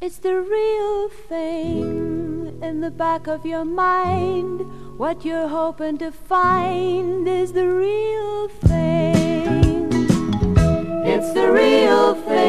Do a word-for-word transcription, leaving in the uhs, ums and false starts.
It's the real thing in the back of your mind. What you're hoping to find is the real thing. It's the real thing.